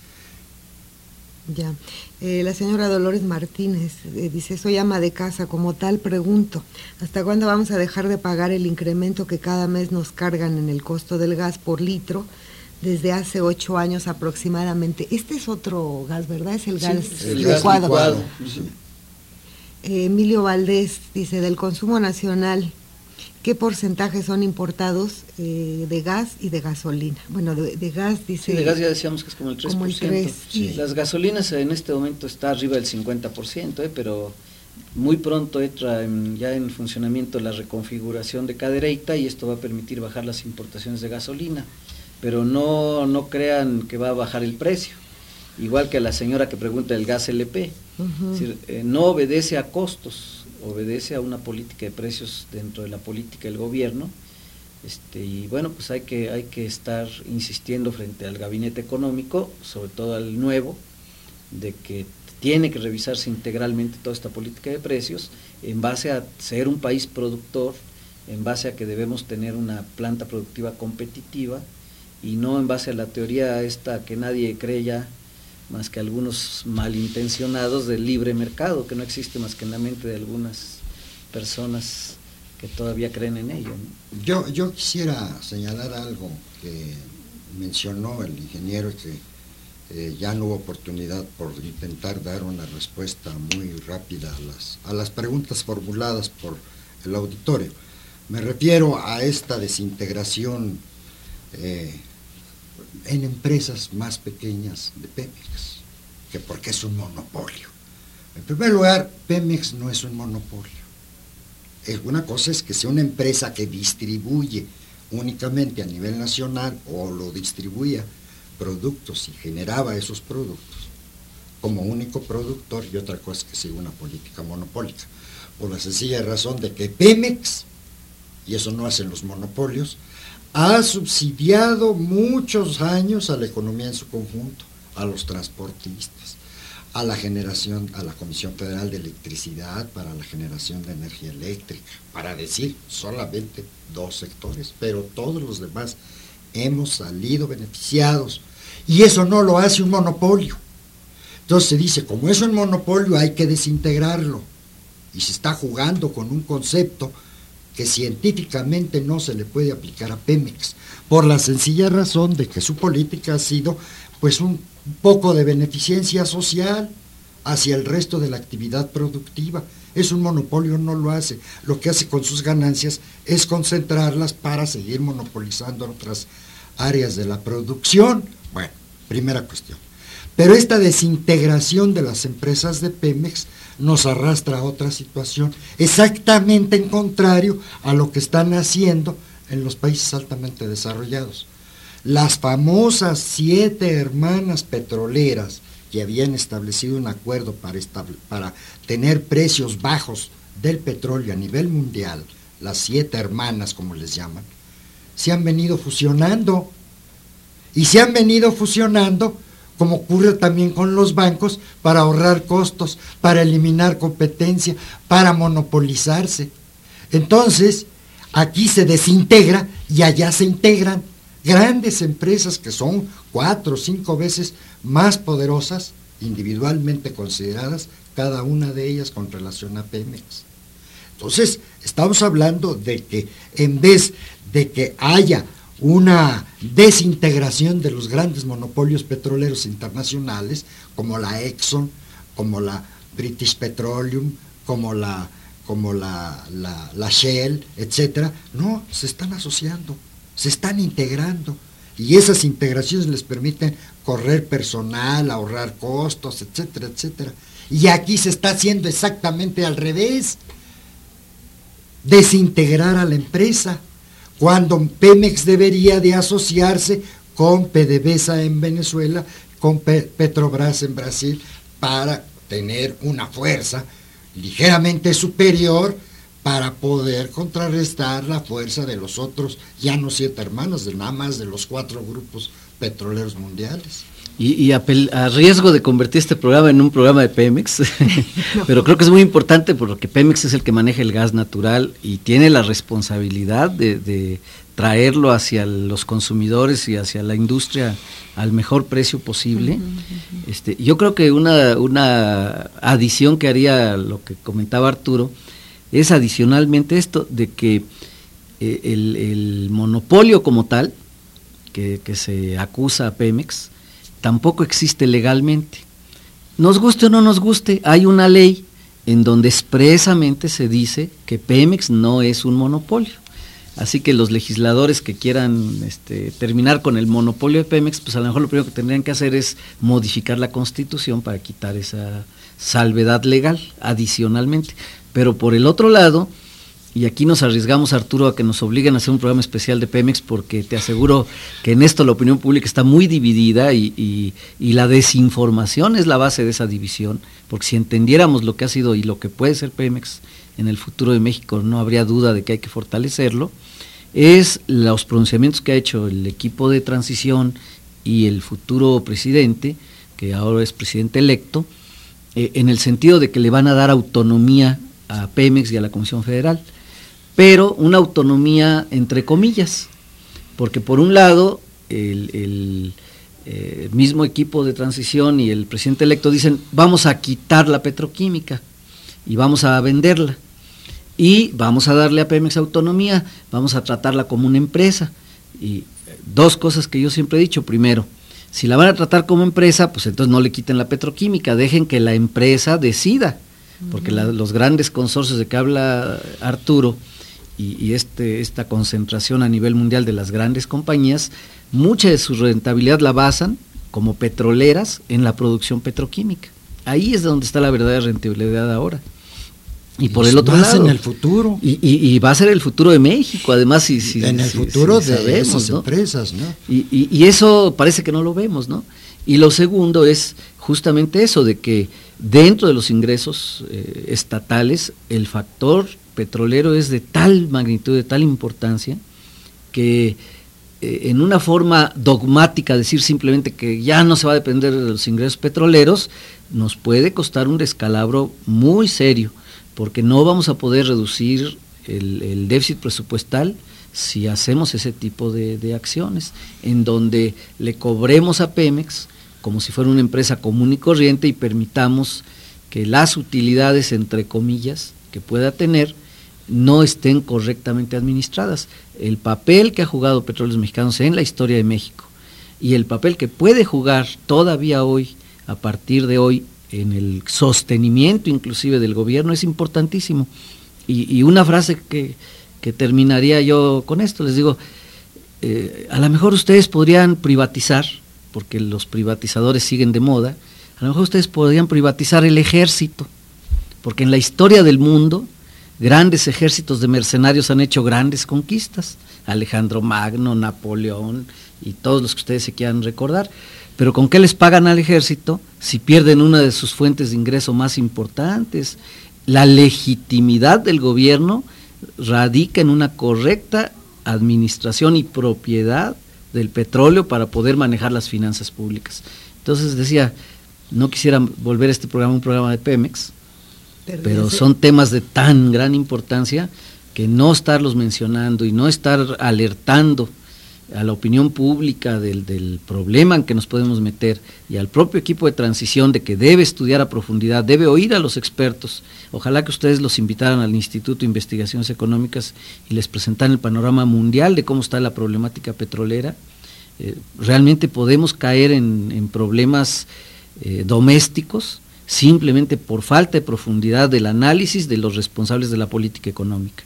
Ya, eh, la señora Dolores Martínez eh, dice, soy ama de casa, como tal pregunto, ¿hasta cuándo vamos a dejar de pagar el incremento que cada mes nos cargan en el costo del gas por litro desde hace ocho años aproximadamente? Este es otro gas, ¿verdad? Es el gas sí, el licuado. licuado. Sí. Eh, Emilio Valdés dice, del consumo nacional, ¿qué porcentajes son importados eh, de gas y de gasolina? Bueno, de, de gas dice... Sí, de gas ya decíamos que es como el tres por ciento. Como el tres, sí. Las gasolinas en este momento está arriba del cincuenta por ciento, eh, pero muy pronto entra en, ya en funcionamiento la reconfiguración de Cadereyta, y esto va a permitir bajar las importaciones de gasolina, pero no, no crean que va a bajar el precio. Igual que a la señora que pregunta del gas L P, uh-huh. Es decir, eh, no obedece a costos, obedece a una política de precios dentro de la política del gobierno, este, y bueno, pues hay que, hay que estar insistiendo frente al gabinete económico, sobre todo al nuevo, de que tiene que revisarse integralmente toda esta política de precios en base a ser un país productor, en base a que debemos tener una planta productiva competitiva, y no en base a la teoría esta que nadie cree ya, más que algunos malintencionados, del libre mercado, que no existe más que en la mente de algunas personas que todavía creen en ello, ¿no? Yo, yo quisiera señalar algo que mencionó el ingeniero, que eh, ya no hubo oportunidad por intentar dar una respuesta muy rápida a las, a las preguntas formuladas por el auditorio. Me refiero a esta desintegración eh, en empresas más pequeñas de Pemex, que porque es un monopolio. En primer lugar, Pemex no es un monopolio. Una cosa es que sea una empresa que distribuye únicamente a nivel nacional, o lo distribuía productos y generaba esos productos como único productor, y otra cosa es que sea una política monopólica, por la sencilla razón de que Pemex, y eso no hacen los monopolios, ha subsidiado muchos años a la economía en su conjunto, a los transportistas, a la generación, a la Comisión Federal de Electricidad para la generación de energía eléctrica, para decir solamente dos sectores, pero todos los demás hemos salido beneficiados, y eso no lo hace un monopolio. Entonces se dice, como es un monopolio hay que desintegrarlo, y se está jugando con un concepto que científicamente no se le puede aplicar a Pemex, por la sencilla razón de que su política ha sido pues un poco de beneficencia social hacia el resto de la actividad productiva. Es un monopolio, no lo hace. Lo que hace con sus ganancias es concentrarlas para seguir monopolizando otras áreas de la producción. Bueno, primera cuestión. Pero esta desintegración de las empresas de Pemex nos arrastra a otra situación, exactamente en contrario a lo que están haciendo en los países altamente desarrollados. Las famosas siete hermanas petroleras que habían establecido un acuerdo para, estable, para tener precios bajos del petróleo a nivel mundial, las siete hermanas como les llaman, se han venido fusionando, y se han venido fusionando como ocurre también con los bancos, para ahorrar costos, para eliminar competencia, para monopolizarse. Entonces, aquí se desintegra y allá se integran grandes empresas que son cuatro o cinco veces más poderosas, individualmente consideradas, cada una de ellas con relación a Pemex. Entonces, estamos hablando de que en vez de que haya una desintegración de los grandes monopolios petroleros internacionales, como la Exxon, como la British Petroleum, como la, como la, la, la Shell, etcétera, no, se están asociando, se están integrando, y esas integraciones les permiten correr personal, ahorrar costos, etcétera, etcétera. Y aquí se está haciendo exactamente al revés, desintegrar a la empresa, cuando Pemex debería de asociarse con PDVSA en Venezuela, con Pe Petrobras en Brasil, para tener una fuerza ligeramente superior para poder contrarrestar la fuerza de los otros, ya no siete hermanos, de nada más de los cuatro grupos petroleros mundiales. Y, y a, a riesgo de convertir este programa en un programa de Pemex, pero creo que es muy importante porque Pemex es el que maneja el gas natural y tiene la responsabilidad de, de traerlo hacia los consumidores y hacia la industria al mejor precio posible. Uh-huh, uh-huh. Este, yo creo que una, una adición que haría a lo que comentaba Arturo es adicionalmente esto de que eh, el, el monopolio como tal, que, que se acusa a Pemex, tampoco existe legalmente. Nos guste o no nos guste, hay una ley en donde expresamente se dice que Pemex no es un monopolio. Así que los legisladores que quieran este, terminar con el monopolio de Pemex, pues a lo mejor lo primero que tendrían que hacer es modificar la Constitución para quitar esa salvedad legal adicionalmente. Pero por el otro lado, y aquí nos arriesgamos, Arturo, a que nos obliguen a hacer un programa especial de Pemex, porque te aseguro que en esto la opinión pública está muy dividida y, y, y la desinformación es la base de esa división, porque si entendiéramos lo que ha sido y lo que puede ser Pemex en el futuro de México, no habría duda de que hay que fortalecerlo. Es los pronunciamientos que ha hecho el equipo de transición y el futuro presidente, que ahora es presidente electo, eh, en el sentido de que le van a dar autonomía a Pemex y a la Comisión Federal, pero una autonomía entre comillas, porque por un lado el, el eh, mismo equipo de transición y el presidente electo dicen vamos a quitar la petroquímica y vamos a venderla y vamos a darle a Pemex autonomía, vamos a tratarla como una empresa. Y dos cosas que yo siempre he dicho: primero, si la van a tratar como empresa, pues entonces no le quiten la petroquímica, dejen que la empresa decida, porque la, los grandes consorcios de que habla Arturo y, y este, esta concentración a nivel mundial de las grandes compañías, mucha de su rentabilidad la basan como petroleras en la producción petroquímica. Ahí es donde está la verdadera rentabilidad ahora. Y, y por el otro lado, en el futuro. Y, y, y va a ser el futuro de México, además. Si, si, en el si, futuro si de sabemos, esas ¿no? empresas, ¿no? Y, y, y eso parece que no lo vemos, ¿no? Y lo segundo es justamente eso, de que dentro de los ingresos eh, estatales, el factor petrolero es de tal magnitud, de tal importancia, que eh, en una forma dogmática decir simplemente que ya no se va a depender de los ingresos petroleros, nos puede costar un descalabro muy serio, porque no vamos a poder reducir el, el déficit presupuestal si hacemos ese tipo de, de acciones, en donde le cobremos a Pemex como si fuera una empresa común y corriente y permitamos que las utilidades, entre comillas, que pueda tener, no estén correctamente administradas. El papel que ha jugado Petróleos Mexicanos en la historia de México y el papel que puede jugar todavía hoy, a partir de hoy, en el sostenimiento inclusive del gobierno, es importantísimo. Y, y una frase que, que terminaría yo con esto, les digo, eh, a lo mejor ustedes podrían privatizar, porque los privatizadores siguen de moda, a lo mejor ustedes podrían privatizar el ejército, porque en la historia del mundo, grandes ejércitos de mercenarios han hecho grandes conquistas, Alejandro Magno, Napoleón y todos los que ustedes se quieran recordar, pero ¿con qué les pagan al ejército si pierden una de sus fuentes de ingreso más importantes? La legitimidad del gobierno radica en una correcta administración y propiedad del petróleo para poder manejar las finanzas públicas. Entonces decía, no quisiera volver este programa un programa de Pemex, pero, pero son temas de tan gran importancia que no estarlos mencionando y no estar alertando a la opinión pública del, del problema en que nos podemos meter y al propio equipo de transición de que debe estudiar a profundidad, debe oír a los expertos. Ojalá que ustedes los invitaran al Instituto de Investigaciones Económicas y les presentaran el panorama mundial de cómo está la problemática petrolera. Eh, realmente podemos caer en, en problemas eh, domésticos simplemente por falta de profundidad del análisis de los responsables de la política económica.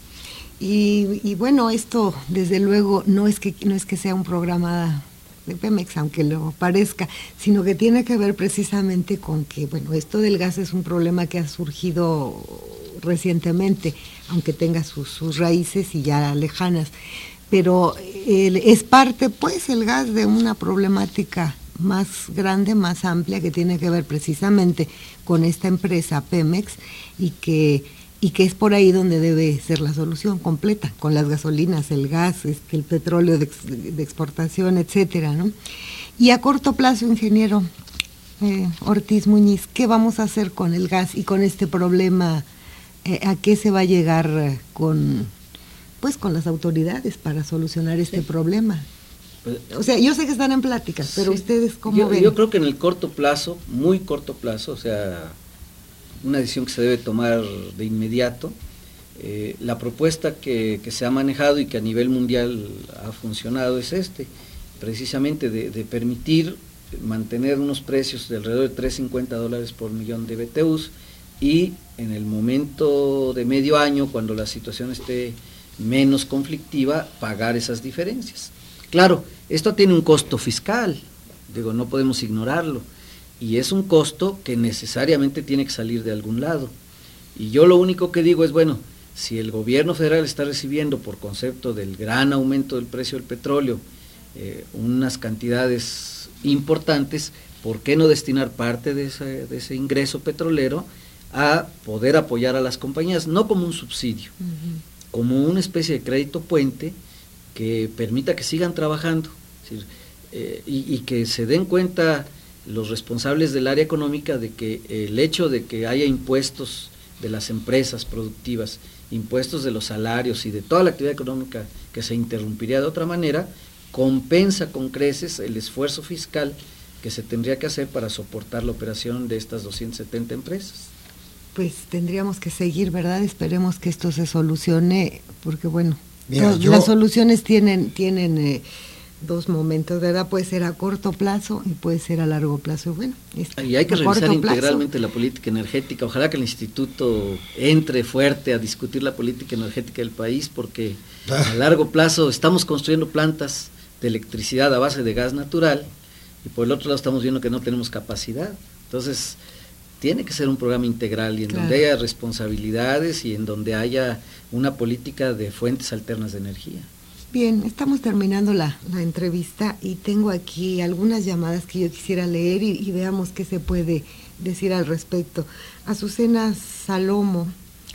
Y, y bueno, esto desde luego no es que no es que sea un programa de Pemex, aunque lo parezca, sino que tiene que ver precisamente con que, bueno, esto del gas es un problema que ha surgido recientemente, aunque tenga sus, sus raíces y ya lejanas, pero el, es parte, pues, el gas de una problemática más grande, más amplia, que tiene que ver precisamente con esta empresa Pemex y que y que es por ahí donde debe ser la solución completa, con las gasolinas, el gas, este, el petróleo de, ex, de exportación, etcétera, ¿no? Y a corto plazo, ingeniero eh, Ortiz Muñiz, ¿qué vamos a hacer con el gas y con este problema? Eh, ¿A qué se va a llegar con, pues, con las autoridades para solucionar este sí. problema? O sea, yo sé que están en pláticas, pero sí. ustedes cómo yo, ven. Yo creo que en el corto plazo, muy corto plazo, o sea, una decisión que se debe tomar de inmediato. Eh, la propuesta que, que se ha manejado y que a nivel mundial ha funcionado es este, precisamente de, de permitir mantener unos precios de alrededor de tres cincuenta dólares por millón de B T Us y en el momento de medio año, cuando la situación esté menos conflictiva, pagar esas diferencias. Claro, esto tiene un costo fiscal, digo, no podemos ignorarlo, y es un costo que necesariamente tiene que salir de algún lado. Y yo lo único que digo es, bueno, si el gobierno federal está recibiendo por concepto del gran aumento del precio del petróleo eh, unas cantidades importantes, ¿por qué no destinar parte de ese, de ese ingreso petrolero a poder apoyar a las compañías? No como un subsidio, uh-huh. como una especie de crédito puente que permita que sigan trabajando, es decir, eh, y, y que se den cuenta los responsables del área económica de que el hecho de que haya impuestos de las empresas productivas, impuestos de los salarios y de toda la actividad económica que se interrumpiría de otra manera, compensa con creces el esfuerzo fiscal que se tendría que hacer para soportar la operación de estas doscientas setenta empresas. Pues tendríamos que seguir, ¿verdad? Esperemos que esto se solucione, porque bueno, Mira, las yo... soluciones tienen, tienen eh, dos momentos, ¿verdad? Puede ser a corto plazo y puede ser a largo plazo. Bueno, y hay que revisar integralmente la política energética. Ojalá que el instituto entre fuerte a discutir la política energética del país, porque ah. a largo plazo estamos construyendo plantas de electricidad a base de gas natural y por el otro lado estamos viendo que no tenemos capacidad. Entonces tiene que ser un programa integral y en claro. donde haya responsabilidades y en donde haya una política de fuentes alternas de energía. Bien, estamos terminando la, la entrevista y tengo aquí algunas llamadas que yo quisiera leer y, y veamos qué se puede decir al respecto. Azucena Salomo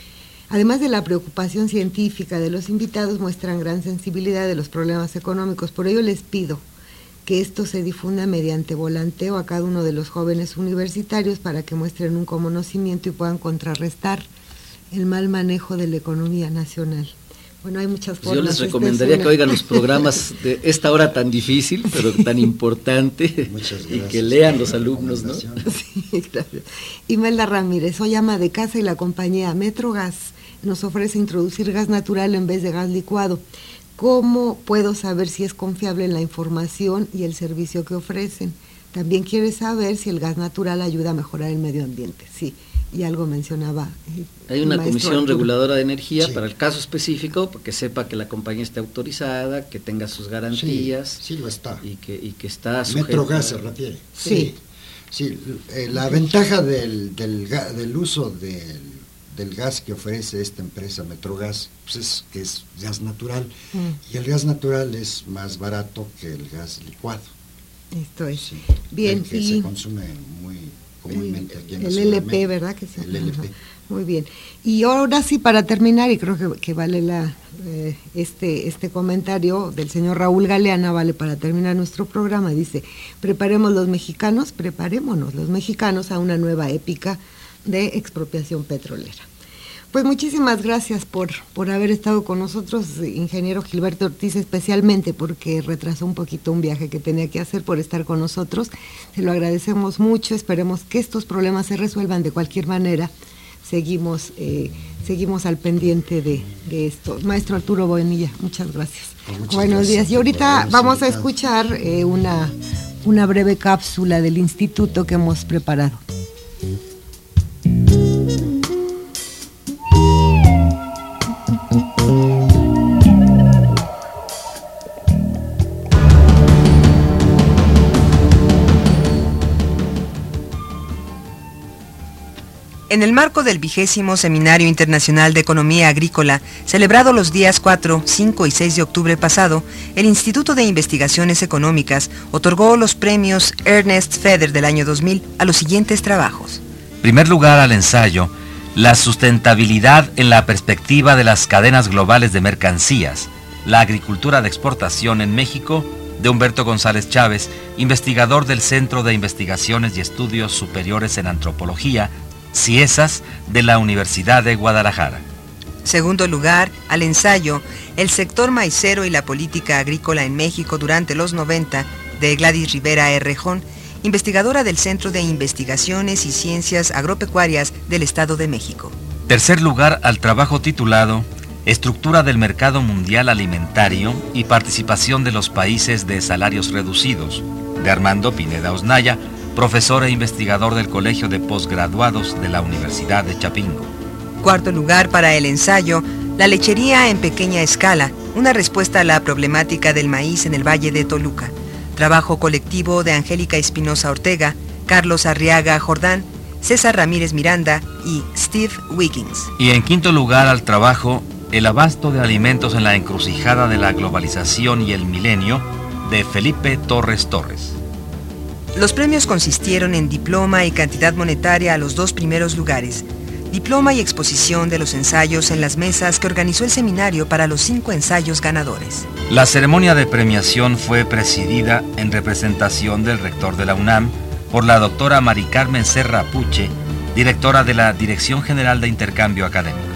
Además de la preocupación científica de los invitados, muestran gran sensibilidad de los problemas económicos. Por ello les pido que esto se difunda mediante volanteo a cada uno de los jóvenes universitarios para que muestren un conocimiento y puedan contrarrestar el mal manejo de la economía nacional. Bueno, hay muchas formas. Yo les recomendaría es que oigan los programas de esta hora tan difícil, pero tan importante, y que lean los alumnos, ¿no? Sí, gracias. Imelda Ramírez, soy ama de casa y la compañía Metrogas nos ofrece introducir gas natural en vez de gas licuado. ¿Cómo puedo saber si es confiable la información y el servicio que ofrecen? También quiere saber si el gas natural ayuda a mejorar el medio ambiente. Sí, y algo mencionaba. Eh, Hay una comisión Arturo. reguladora de energía Sí. para el caso específico, porque sepa que la compañía esté autorizada, que tenga sus garantías. Sí, sí lo está. Y que, y que está sujeta. Metrogas se refiere. Sí. Sí, eh, la ventaja del, del, ga- del uso del, del gas que ofrece esta empresa Metrogas, pues es que es gas natural, Mm. y el gas natural es más barato que el gas licuado. Esto es. Sí, Bien, el que y se consume muy comúnmente aquí en la el Ciudad de L P, México. ¿verdad? Que sí. El L P. Ajá. Muy bien. Y ahora sí, para terminar, y creo que, que vale la eh, este, este comentario del señor Raúl Galeana, vale para terminar nuestro programa, dice, preparemos los mexicanos, preparémonos los mexicanos a una nueva épica de expropiación petrolera. Pues muchísimas gracias por, por haber estado con nosotros, ingeniero Gilberto Ortiz, especialmente porque retrasó un poquito un viaje que tenía que hacer, por estar con nosotros. Se lo agradecemos mucho, esperemos que estos problemas se resuelvan de cualquier manera. Seguimos, eh, seguimos al pendiente de, de esto. Maestro Arturo Bonilla, muchas gracias. Muchas Buenos gracias días. Y por ahorita habernos vamos a invitado. escuchar eh, una, una breve cápsula del instituto que hemos preparado. En el marco del vigésimo Seminario Internacional de Economía Agrícola, celebrado los días cuatro, cinco y seis de octubre pasado, el Instituto de Investigaciones Económicas otorgó los premios Ernest Feder del año dos mil a los siguientes trabajos. Primer lugar al ensayo, la sustentabilidad en la perspectiva de las cadenas globales de mercancías, la agricultura de exportación en México, de Humberto González Chávez, investigador del Centro de Investigaciones y Estudios Superiores en Antropología, CIESAS, de la Universidad de Guadalajara. Segundo lugar, al ensayo, el sector maicero y la política agrícola en México durante los noventa, de Gladys Rivera Errejón, investigadora del Centro de Investigaciones y Ciencias Agropecuarias del Estado de México. Tercer lugar al trabajo titulado Estructura del mercado mundial alimentario y participación de los países de salarios reducidos, de Armando Pineda Osnaya, profesor e investigador del Colegio de Postgraduados de la Universidad de Chapingo. Cuarto lugar para el ensayo, la lechería en pequeña escala, una respuesta a la problemática del maíz en el Valle de Toluca. Trabajo colectivo de Angélica Espinosa Ortega, Carlos Arriaga Jordán, César Ramírez Miranda y Steve Wiggins. Y en quinto lugar al trabajo El abasto de alimentos en la encrucijada de la globalización y el milenio, de Felipe Torres Torres. Los premios consistieron en diploma y cantidad monetaria a los dos primeros lugares, diploma y exposición de los ensayos en las mesas que organizó el seminario para los cinco ensayos ganadores. La ceremonia de premiación fue presidida en representación del rector de la UNAM por la doctora Mari Carmen Serra Puche, directora de la Dirección General de Intercambio Académico.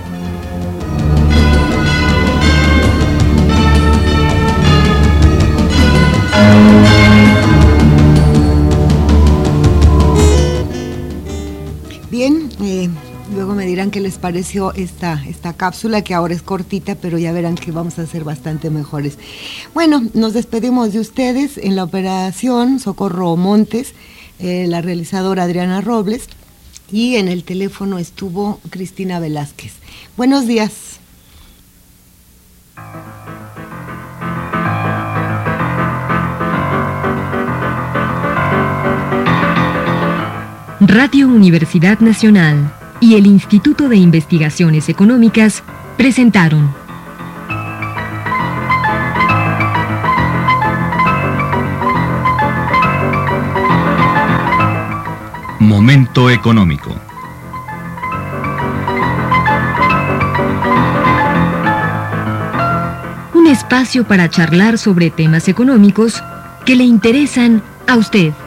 Bien, eh, luego me dirán qué les pareció esta, esta cápsula, que ahora es cortita, pero ya verán que vamos a ser bastante mejores. Bueno, nos despedimos de ustedes. En la operación Socorro Montes, eh, la realizadora Adriana Robles, y en el teléfono estuvo Cristina Velázquez. Buenos días. Radio Universidad Nacional y el Instituto de Investigaciones Económicas presentaron Momento económico. espacio para charlar sobre temas económicos que le interesan a usted.